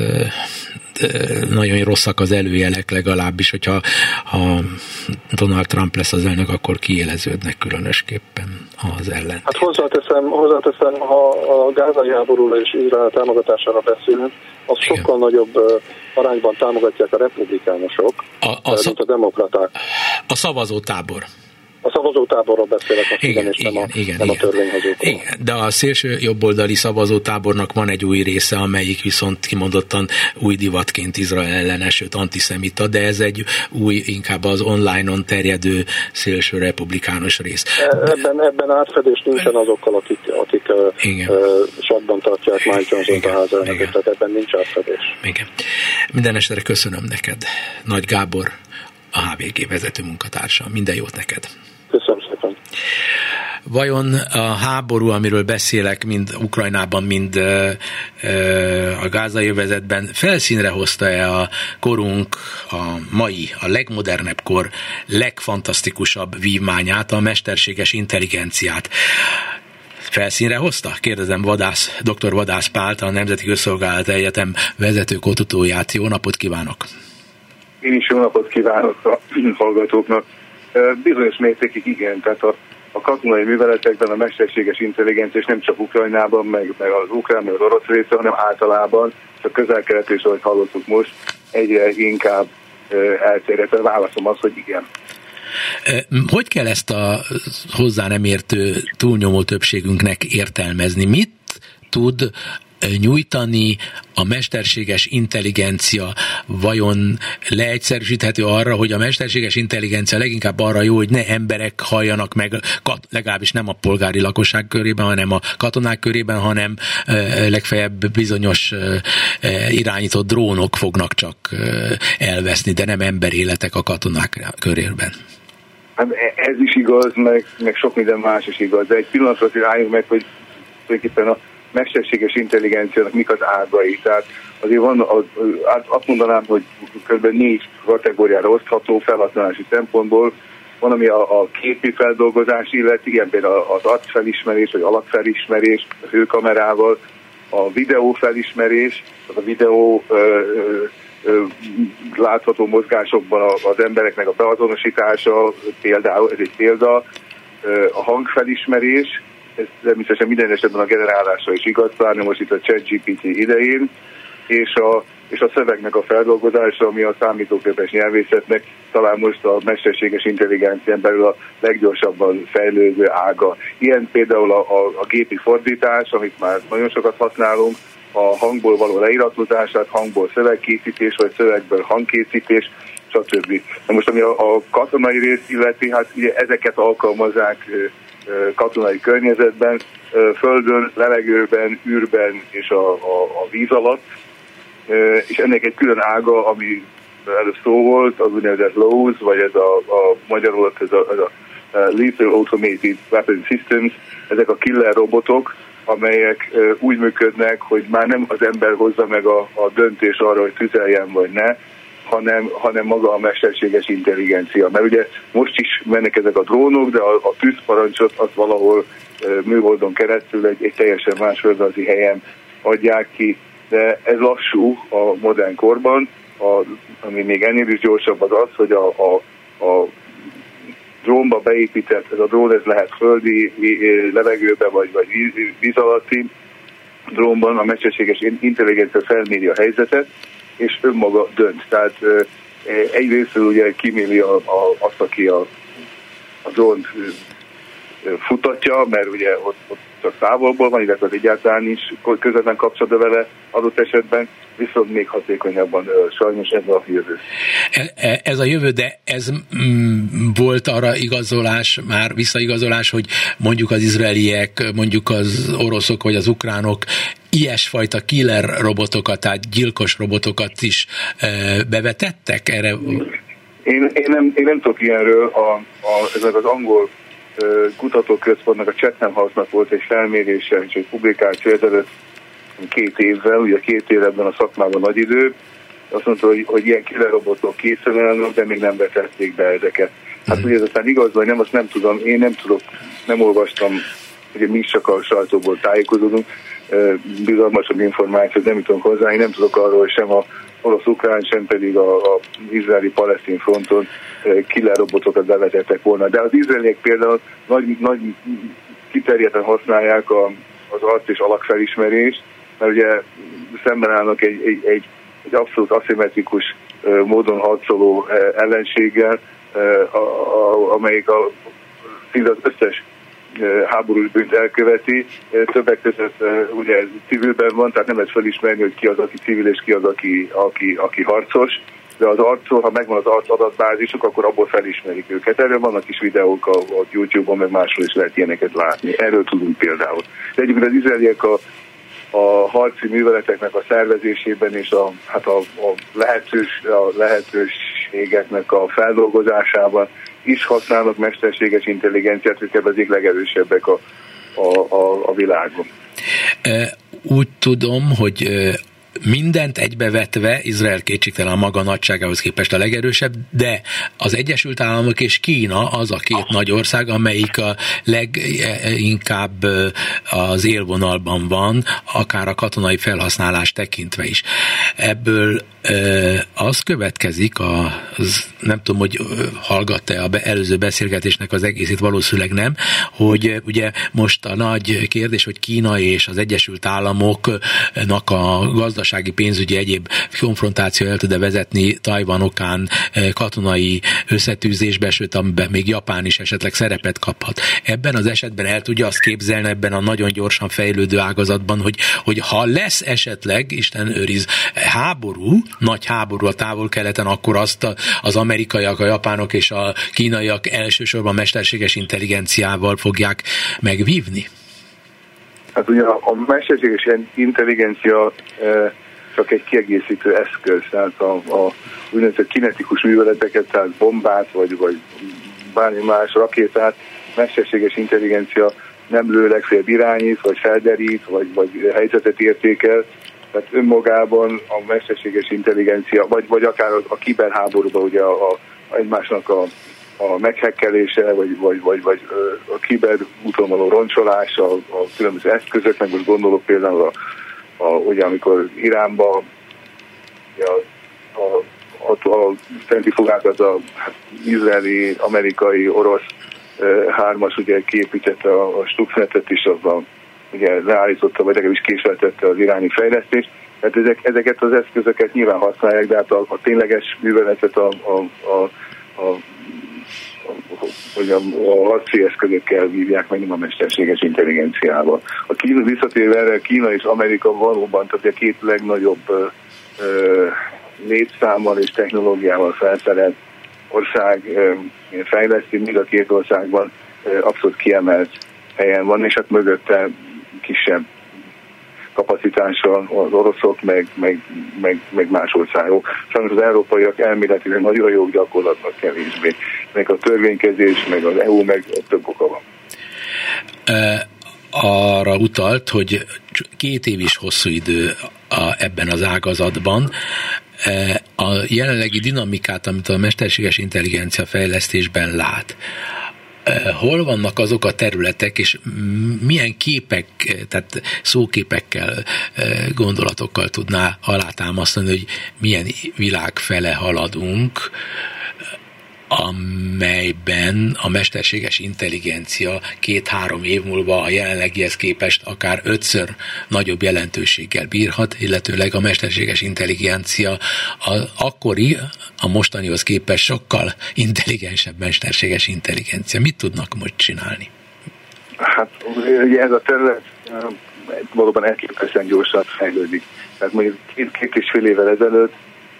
nagyon rosszak az előjelek, legalábbis, hogyha ha Donald Trump lesz az elnök, akkor kiéleződnek különösképpen az ellen. Hát hozzáteszem, hozzáteszem, ha a gázai háborúra és Izrael támogatására beszélünk, az igen, sokkal nagyobb arányban támogatják a republikánusok, a, a mint a demokraták. A szavazótábor. A szavazótáborról beszélek, most igen, igen, és nem, igen, a, igen, nem igen. a törvényhozókról. Igen, de a szélső jobboldali szavazótábornak van egy új része, amelyik viszont kimondottan új divatként Izrael ellenes, sőt antiszemita, de ez egy új, inkább az online-on terjedő szélső republikánus rész. Ebben, ebben átfedés nincsen azokkal, akik, akik uh, sakban tartják Mike Johnson-t a házelnököt, tehát ebben nincs átfedés. Igen. Minden esetre köszönöm neked, Nagy Gábor, a há vé gé vezető munkatársa. Minden jót neked! Köszönöm szépen! Vajon a háború, amiről beszélek, mind Ukrajnában, mind ö, ö, a gázai övezetben felszínre hozta-e a korunk, a mai, a legmodernebb kor legfantasztikusabb vívmányát, a mesterséges intelligenciát? Felszínre hozta? Kérdezem Vadász, dr. Vadász Pált, a Nemzeti Közszolgálati Egyetem vezető kutatóját. Jó napot kívánok! Én is jó napot kívánok a hallgatóknak. Bizonyos mértékig igen, tehát a, a katonai műveletekben a mesterséges intelligencia, és nem csak Ukrajnában, meg, meg az ukrán, meg az orosz része, hanem általában, és a Közel-Kelet is, ahogy hallottuk most, egyre inkább elterjedt. A válaszom az, hogy igen. Hogy kell ezt a hozzá nem értő túlnyomó többségünknek értelmezni? Mit tud nyújtani a mesterséges intelligencia? Vajon leegyszerűsíthető arra, hogy a mesterséges intelligencia leginkább arra jó, hogy ne emberek halljanak meg, legalábbis nem a polgári lakosság körében, hanem a katonák körében, hanem legfeljebb bizonyos irányított drónok fognak csak elveszni, de nem emberéletek a katonák körében. Hát ez is igaz, meg, meg sok minden más is igaz, de egy pillanatra azért álljunk meg, hogy tulajdonképpen a mesterséges intelligenciának mik az ágai. Tehát azért van, azt mondanám, hogy kb. négy kategóriára osztható felhasználási szempontból. Van, ami a, a képi feldolgozás illeti, ilyen például az arcfelismerés, vagy alakfelismerés a hőkamerával, a videófelismerés, a videó ö, ö, ö, látható mozgásokban az embereknek a beazonosítása, például, ez egy példa, a hangfelismerés, ez természetesen minden esetben a generálásra is igaz, pláne most itt a ChatGPT idején, és a, és a szövegnek a feldolgozása, ami a számítógépes nyelvészetnek talán most a mesterséges intelligencián belül a leggyorsabban fejlődő ága. Ilyen például a, a, a gépi fordítás, amit már nagyon sokat használunk, a hangból való leiratozását, hangból szövegkészítés, vagy szövegből hangkészítés, stb. Na most ami a, a katonai rész illeti, hát ugye ezeket alkalmazzák katonai környezetben, földön, levegőben, űrben és a, a, a víz alatt. És ennek egy külön ága, ami előbb szó volt, az úgynevezett L O W S, vagy ez a, a magyarul ez a, ez a Lethal Automated Weapon Systems, ezek a killer robotok, amelyek úgy működnek, hogy már nem az ember hozza meg a, a döntés arra, hogy tüzeljen vagy ne, hanem, hanem maga a mesterséges intelligencia. Mert ugye most is mennek ezek a drónok, de a, a tűzparancsot az valahol e, műholdon keresztül egy, egy teljesen más földrajzi helyen adják ki. De ez lassú a modern korban, a, ami még ennél is gyorsabb az az, hogy a, a, a drónba beépített, ez a drón ez lehet földi, levegőbe vagy, vagy víz, víz alatti drónban, a mesterséges intelligencia felméri a helyzetet, és önmaga dönt. Tehát egyrésztről ugye kiméli a, a, azt, aki a, a drónt futatja, mert ugye ott, ott csak távolból van, illetve egyáltalán is közvetlen kapcsolatban vele adott esetben, viszont még hatékonyabban sajnos ez a jövő. Ez a jövő, de ez mm, volt arra igazolás, már visszaigazolás, hogy mondjuk az izraeliek, mondjuk az oroszok vagy az ukránok ilyesfajta killer robotokat, tehát gyilkos robotokat is e, bevetettek erre? Én, én, nem, én nem tudok ilyenről, a, a, ezek az angol uh, kutatóközpontnak, a Chatham House-nak volt egy felmérése, és egy publikáció ezelőtt két évvel, ugye két évben a szakmában nagy idő, azt mondta, hogy, hogy ilyen killer robotok készen állnak, de még nem vetették be ezeket. Hát mm. ugye ez aztán igaz, vagy nem, azt nem tudom, én nem tudok, nem olvastam, ugye mi is csak a sajtóból tájékozódunk, bizalmasabb információt nem jutunk hozzá, én nem tudok arról, hogy sem a orosz-ukrán, sem pedig a, a izraeli-palesztin fronton killer robotokat bevetettek volna. De az izraeliek például nagy, nagy kiterjedten használják a, az arc és alakfelismerést, mert ugye szemben állnak egy, egy, egy, egy abszolút aszimmetrikus módon harcoló ellenséggel, a, a, amelyik a, szinte az összes háborús bűnt elköveti. Többek között ugye civilben van, tehát nem lehet felismerni, hogy ki az, aki civil, és ki az, aki, aki, aki harcos. De az arcról, ha megvan az arc adatbázisuk, akkor abból felismerik őket. Erről vannak is videók a, a YouTube-on, meg máshol is lehet ilyeneket látni. Erről tudunk például. De egyébként az izraeliek a, a harci műveleteknek a szervezésében és a, hát a, a, lehetős, a lehetőségeknek a feldolgozásában is használnak mesterséges intelligenciát, hogy ebben az egyik legerősebbek a, a, a, a világon. Úgy tudom, hogy mindent egybevetve Izrael kétségtelen a maga nagyságához képest a legerősebb, de az Egyesült Államok és Kína az a két nagy ország, amelyik a leginkább az élvonalban van, akár a katonai felhasználást tekintve is. Ebből az következik, az, nem tudom, hogy hallgatta a előző beszélgetésnek az egészét, valószínűleg nem, hogy ugye most a nagy kérdés, hogy Kína és az Egyesült Államoknak a gazdasági, pénzügyi, egyéb konfrontáció el tud-e vezetni Tajvan okán katonai összetűzésbe, sőt, amiben még Japán is esetleg szerepet kaphat. Ebben az esetben el tudja azt képzelni, ebben a nagyon gyorsan fejlődő ágazatban, hogy, hogy ha lesz esetleg, Isten őriz, háború, nagy háború a Távol-Keleten, akkor azt az amerikaiak, a japánok és a kínaiak elsősorban mesterséges intelligenciával fogják megvívni? Hát ugye a mesterséges intelligencia e, csak egy kiegészítő eszköz, tehát a, a úgynevezett kinetikus műveleteket, tehát bombát, vagy, vagy bármi más rakétát, mesterséges intelligencia nem lő, legfeljebb irányít, vagy felderít, vagy, vagy helyzetet értékel. Tehát önmagában a mesterséges intelligencia, vagy, vagy akár a, a kiberháborúban ugye a, a, egymásnak a, a meghekkelése, vagy, vagy, vagy, vagy a kiber úton való roncsolás, a, a különböző eszközöknek, most gondolok például a, a, ugye amikor Iránban a, a, a, a centrifugák az a hát, izraeli, amerikai, orosz e, hármas ugye kiépítette a, a Stuxnetet is, azban ugye leállította, vagy legalábbis késleltette az iráni fejlesztést. Tehát ezek, ezeket az eszközöket nyilván használják, de hát a, a tényleges műveletet a, a, a, a, a, a, a harci eszközökkel vívják meg, nem a mesterséges intelligenciával. A Kína, visszatérve erre, Kína és Amerika valóban, tehát a két legnagyobb ö, ö, létszámmal és technológiával felszerelt ország ö, fejleszti, mind a két országban ö, abszolút kiemelt helyen van, és hát mögötte kisebb kapacitással az oroszok, meg, meg, meg, meg más országok. Sajnos az európaiak elméletileg nagyon jók, gyakorlatban kevésbé. Meg a törvénykezés, meg az é u, meg több oka van. Arra utalt, hogy két év is hosszú idő a, ebben az ágazatban. A jelenlegi dinamikát, amit a mesterséges intelligencia fejlesztésben lát, hol vannak azok a területek, és milyen képek, tehát szóképekkel, gondolatokkal tudná alátámasztani, hogy milyen világ fele haladunk, amelyben a mesterséges intelligencia két-három év múlva a jelenlegihez képest akár ötször nagyobb jelentőséggel bírhat, illetőleg a mesterséges intelligencia az akkori, a mostanihoz képest sokkal intelligensebb mesterséges intelligencia. Mit tudnak most csinálni? Hát ugye ez a terület valóban elképesztően gyorsan fejlődik. Tehát mondjuk két, két és fél évvel ezelőtt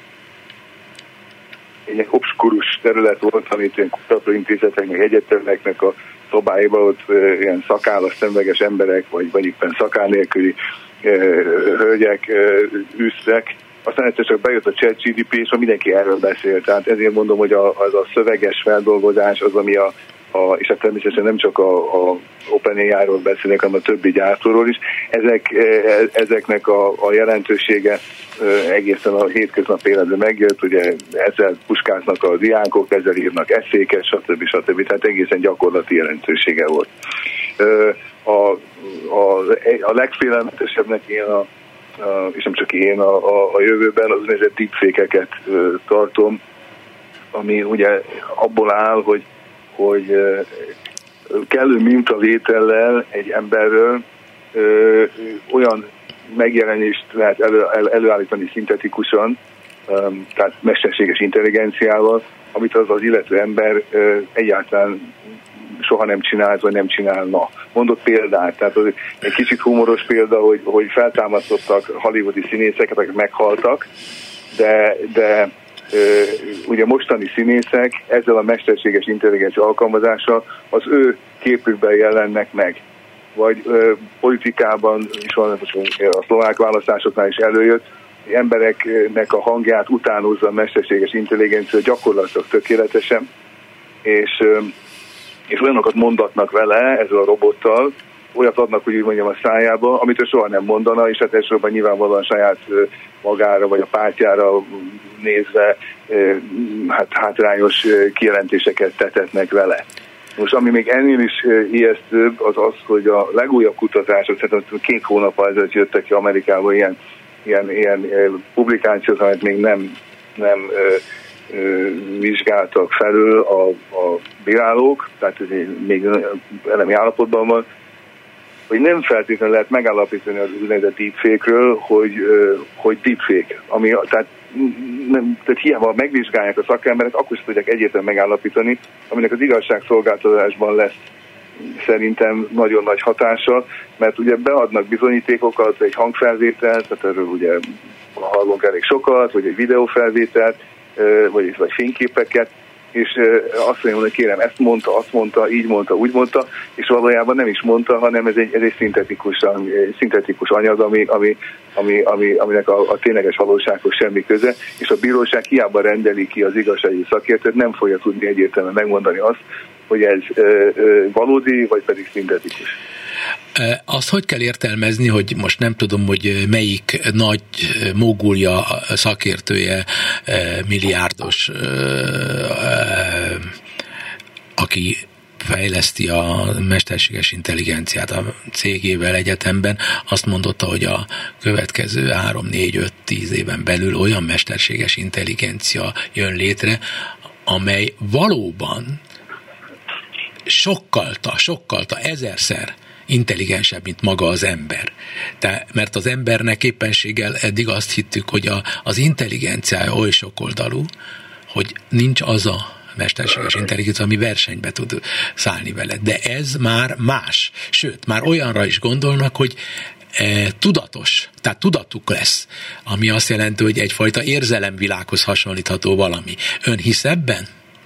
egy obskurus terület volt, amit ilyen kutatóintézetek, meg egyetemeknek a szobáiban ott uh, ilyen szakállas, szemleges emberek, vagy, vagy éppen szakál nélküli uh, hölgyek uh, űztek, aztán egyszer csak bejött a ChatGPT, és mindenki erről beszélt. Tehát ezért mondom, hogy a, az a szöveges feldolgozás az, ami a, a és hát természetesen nem csak a, a OpenAI-ról beszélnek, hanem a többi gyártóról is. Ezek, ezeknek a, a jelentősége egészen a hétköznapi életben megjött, ugye ezzel puskáznak a diákok, ezzel írnak eszéket, stb. stb. Tehát egészen gyakorlati jelentősége volt. A, a, a legfélelmetesebbnek én a és nem csak én a, a, a jövőben az úgynevezett deepfake-eket tartom, ami ugye abból áll, hogy, hogy kellő mintavétellel egy emberről ö, olyan megjelenést lehet elő, el, előállítani szintetikusan, um, tehát mesterséges intelligenciával, amit az az illető ember ö, egyáltalán soha nem csinált, vagy nem csinálna. Mondok példát, tehát az egy kicsit humoros példa, hogy, hogy feltámasztottak hollywoodi színészeket, akik meghaltak, de, de ö, ugye mostani színészek ezzel a mesterséges intelligencia alkalmazással az ő képükben jelennek meg. Vagy ö, politikában is van, a szlovák választásoknál is előjött, embereknek a hangját utánozza a mesterséges intelligencia gyakorlatilag tökéletesen, és ö, és olyanokat mondatnak vele, ezzel a robottal, olyat adnak, hogy úgy mondjam, a szájába, amit ő soha nem mondana, és hát elsősorban nyilvánvalóan saját magára, vagy a pártjára nézve hát hátrányos kijelentéseket tetetnek vele. Most ami még ennél is ijesztőbb, az az, hogy a legújabb kutatások, szerintem két hónap ezelőtt jöttek ki Amerikában ilyen, ilyen, ilyen publikációk, amit még nem, nem vizsgáltak felül a, a bírálók, tehát ez még elemi állapotban van, hogy nem feltétlenül lehet megállapítani az úgynevezett deepfake-ről, hogy, hogy deepfake. Ami, tehát, nem, tehát hiába megvizsgálják a szakemberek, akkor is tudják egyértelműen megállapítani, aminek az igazságszolgáltatásban lesz szerintem nagyon nagy hatása, mert ugye beadnak bizonyítékokat, egy hangfelvételt, tehát erről ugye hallunk elég sokat, vagy egy videófelvételt, vagy, vagy fényképeket, és azt mondja, hogy kérem, ezt mondta, azt mondta, így mondta, úgy mondta, és valójában nem is mondta, hanem ez egy, ez egy szintetikus, egy szintetikus anyag, ami, ami, ami, ami, aminek a, a tényleges valósághoz semmi köze, és a bíróság hiába rendeli ki az igazságügyi szakértőt, nem fogja tudni egyértelműen megmondani azt, hogy ez ö, ö, valódi, vagy pedig szintetikus. Azt hogy kell értelmezni, hogy most nem tudom, hogy melyik nagy mogulja, szakértője, milliárdos, aki fejleszti a mesterséges intelligenciát a cégével egyetemben, azt mondotta, hogy a következő három, négy, öt, tíz éven belül olyan mesterséges intelligencia jön létre, amely valóban sokkalta, sokkalta ezerszer intelligensebb, mint maga az ember. Te, mert az embernek éppenséggel eddig azt hittük, hogy a, az intelligenciája oly sokoldalú, hogy nincs az a mesterséges intelligencia, ami versenybe tud szállni vele. De ez már más. Sőt, már olyanra is gondolnak, hogy e, tudatos, tehát tudatuk lesz, ami azt jelenti, hogy egyfajta érzelemvilághoz hasonlítható valami. Ön hisz ebben?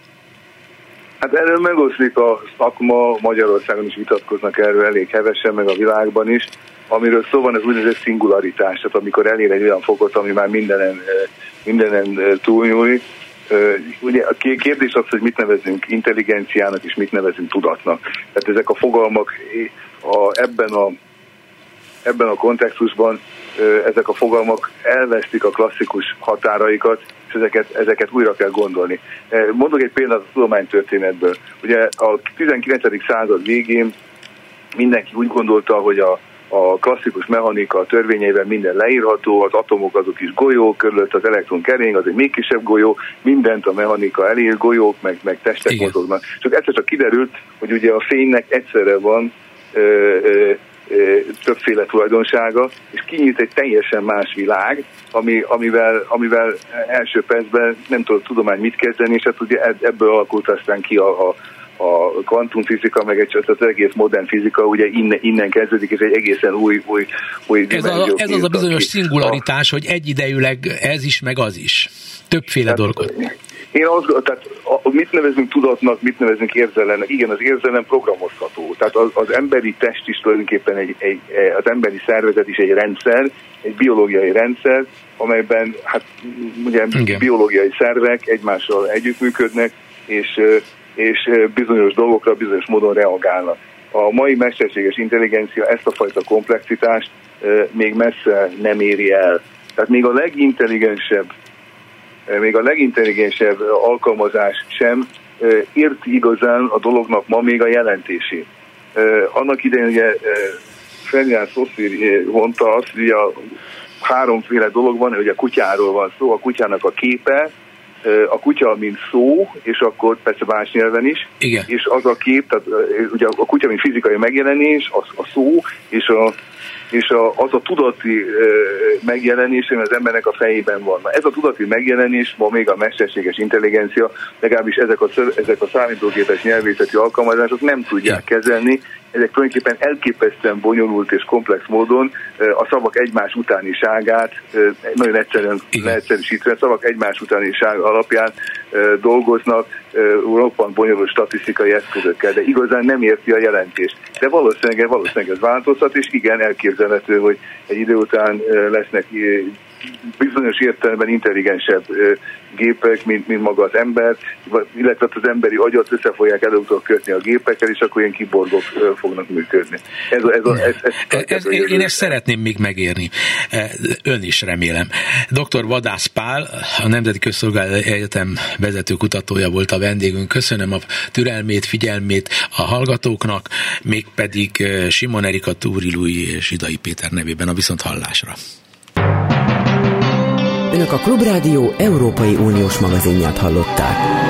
Hát erről megoszlik a szakma, Magyarországon is vitatkoznak erről elég hevesen, meg a világban is, amiről szó van, ez úgynevezett szingularitás, tehát amikor elér egy olyan fokot, ami már mindenen, mindenen túlnyúlik. Ugye a kérdés az, hogy mit nevezünk intelligenciának, és mit nevezünk tudatnak. Tehát ezek a fogalmak a, ebben, a, ebben a kontextusban ezek a fogalmak elvesztik a klasszikus határaikat, és ezeket, ezeket újra kell gondolni. Mondok egy példát a tudománytörténetből. Ugye a tizenkilencedik század végén mindenki úgy gondolta, hogy a, a klasszikus mechanika törvényeivel minden leírható, az atomok azok is golyók, körülött az elektron kering, az egy még kisebb golyó, mindent a mechanika elér, golyók, meg, meg testek igen. mozognak. Csak egyszer csak kiderült, hogy ugye a fénynek egyszerre van ö, ö, többféle tulajdonsága, és kinyílt egy teljesen más világ, ami, amivel, amivel első percben nem tudott tudomány mit kezdeni, és hát ugye ebből alakult aztán ki a, a, a kvantumfizika, meg egy, az egész modern fizika, ugye innen, innen kezdődik, és egy egészen új, új, új ez, a, ez az a bizonyos ki. szingularitás, a, hogy egyidejűleg ez is, meg az is. Többféle hát, dolgot. Én azt, tehát a, mit nevezünk tudatnak, mit nevezünk érzelemnek? Igen, az érzelem programozható. Tehát az, az emberi test is tulajdonképpen egy, egy, az emberi szervezet is egy rendszer, egy biológiai rendszer, amelyben hát ugye igen. biológiai szervek egymással együttműködnek, és, és bizonyos dolgokra bizonyos módon reagálnak. A mai mesterséges intelligencia ezt a fajta komplexitást még messze nem éri el. Tehát még a legintelligensebb még a legintelligensebb alkalmazás sem érti igazán a dolognak ma még a jelentését. Annak idején ugye Ferdinand Saussure mondta azt, hogy a háromféle dolog van, hogy a kutyáról van szó, a kutyának a képe, a kutya, mint szó, és akkor persze más nyelven is, igen. és az a kép, tehát ugye a kutya, mint fizikai megjelenés, az a szó, és a és a, az a tudati e, megjelenés, ami az embernek a fejében van. Na, ez a tudati megjelenés, ma még a mesterséges intelligencia, legalábbis ezek a, ezek a számítógépes nyelvészeti alkalmazások nem tudják kezelni, ezek tulajdonképpen elképesztően bonyolult és komplex módon a szavak egymás utániságát, nagyon egyszerűen leegyszerűsítve, a szavak egymás utániság alapján dolgoznak, roppant bonyolult statisztikai eszközökkel, de igazán nem érti a jelentést. De valószínűleg, valószínűleg ez változhat, és igen, elképzelhető, hogy egy idő után lesznek bizonyos értelemben intelligensebb gépek, mint, mint maga az ember, illetve az emberi agyat össze fogják előbb kötni a gépekkel, és akkor ilyen kiborgok fognak működni. Ez, ez, ez, ez, ez, ez, én, én ezt szeretném még megérni. Ön is remélem. doktor Vadász Pál, a Nemzeti Közszolgálati Egyetem vezető kutatója volt a vendégünk. Köszönöm a türelmét, figyelmét a hallgatóknak, mégpedig Simon Erika, Túri Lui és Zsidai Péter nevében a viszonthallásra. Önök a Klubrádió Európai Uniós magazinját hallották.